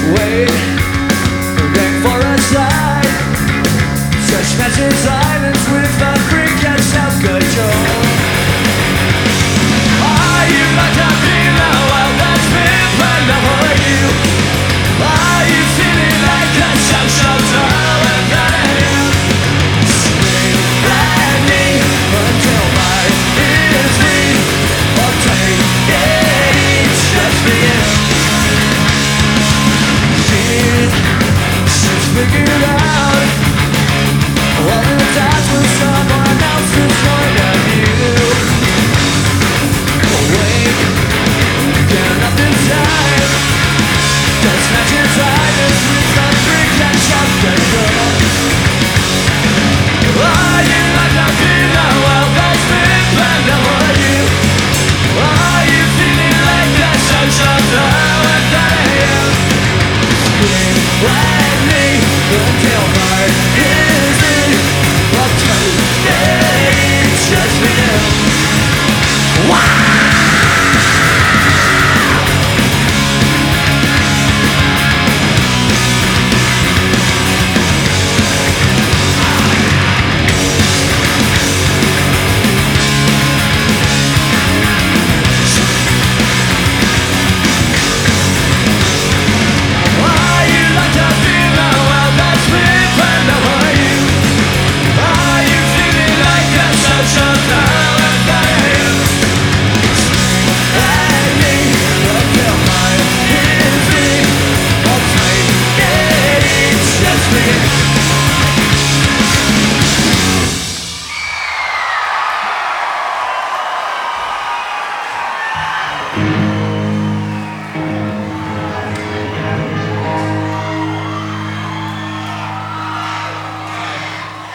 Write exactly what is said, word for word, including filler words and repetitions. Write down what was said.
Wait, beg for a sign. Such massive silence with a freak and self-control. Are you like a feeling well that's been planned out for you? Are you feeling like a sense of darling that I am? Scream at me until my ears bleed. Or take it, just begin. She's figured out all the times when someone else's point of view. Awake, get up in time. Don't snatch your silence with a freak and self-control. Are you like a feeling well that's been planned out for you? Are you feeling like that sense of darling that I am? Scream like me until my ears bleed. I'll tell you, it's just me. Wow! Just begin.